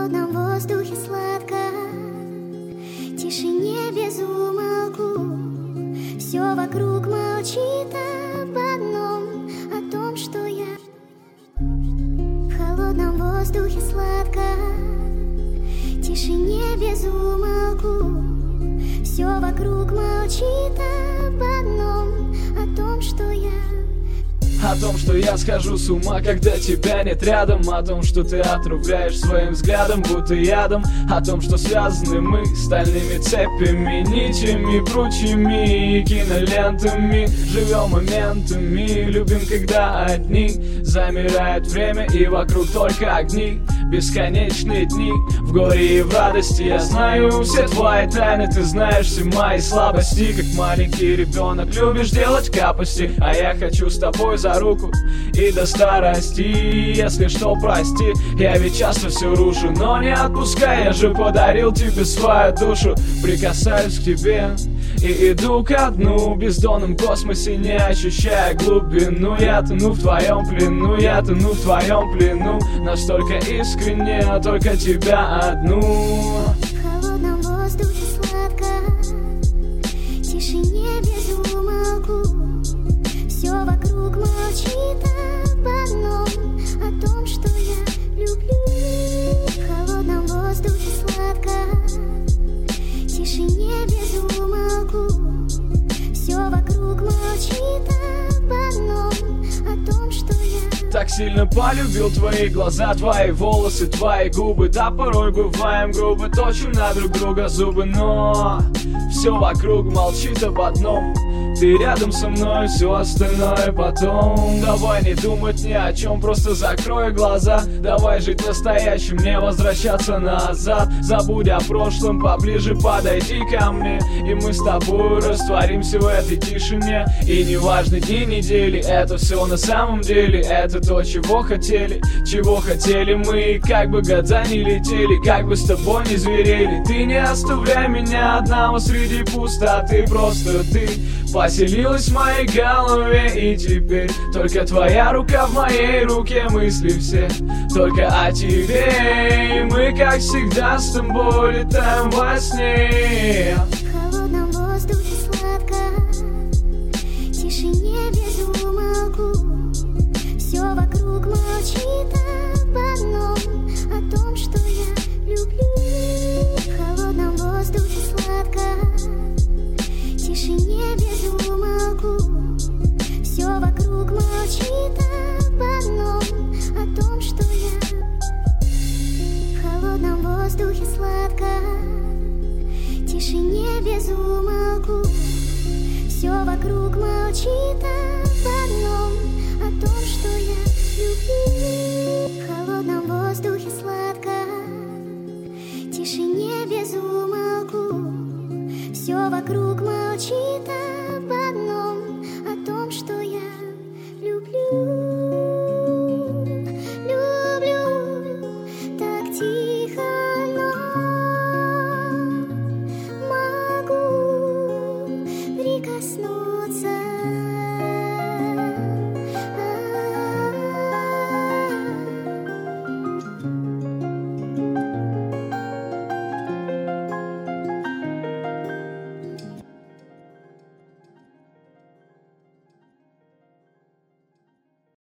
холодном воздухе сладко, тишине без умолку. Все вокруг молчит об одном, о том, что я. В холодном воздухе сладко, тишине без умолку. Все вокруг молчит об одном, о том, что я. О том, что я схожу с ума, когда тебя нет рядом. О том, что ты отравляешь своим взглядом, будто ядом. О том, что связаны мы стальными цепями, нитями, прочими кинолентами. Живем моментами, любим, когда одни. Замирает время и вокруг только огни. Бесконечные дни в горе и в радости. Я знаю все твои тайны, ты знаешь все мои слабости. Как маленький ребенок любишь делать капости, а я хочу с тобой за руку и до старости. Если что, прости, я ведь часто все рушу, но не отпускай, я же подарил тебе свою душу. Прикасаюсь к тебе и иду ко дну. В бездонном космосе не ощущая глубину. Я тону в твоем плену, я тону в твоем плену. Настолько искренне, только тебя одну. В холодном воздухе сладко, тишине без умолку. Все вокруг молчит об одном, о том, что я люблю. В холодном воздухе сладко, тишине без умолку. Все вокруг молчит об одном, о том, что я. Так сильно полюбил твои глаза, твои волосы, твои губы. Да, порой бываем грубы, точим на друг друга зубы, но все вокруг молчит об одном. Ты рядом со мной, все остальное потом. Давай не думать ни о чем, просто закрой глаза. Давай жить настоящим, не возвращаться назад. Забудь о прошлом, поближе подойди ко мне, и мы с тобой растворимся в этой тишине. И неважно дни недели, это все на самом деле. Это то, чего хотели мы. Как бы года не летели, как бы с тобой не зверели. Ты не оставляй меня одного среди пустоты. Просто ты поселилась в моей голове, и теперь только твоя рука в моей руке. Мысли все только о тебе, и мы, как всегда, с тобой летаем во сне. В холодном воздухе сладко, тишине без умолку. Все вокруг молчит об одном, о том, что я люблю. В холодном воздухе сладко, тишине без умолку. Все вокруг молчит об одном, о том, что я. В холодном воздухе сладко, тишине без умолку. Все вокруг молчит об одном, о том, что я люблю.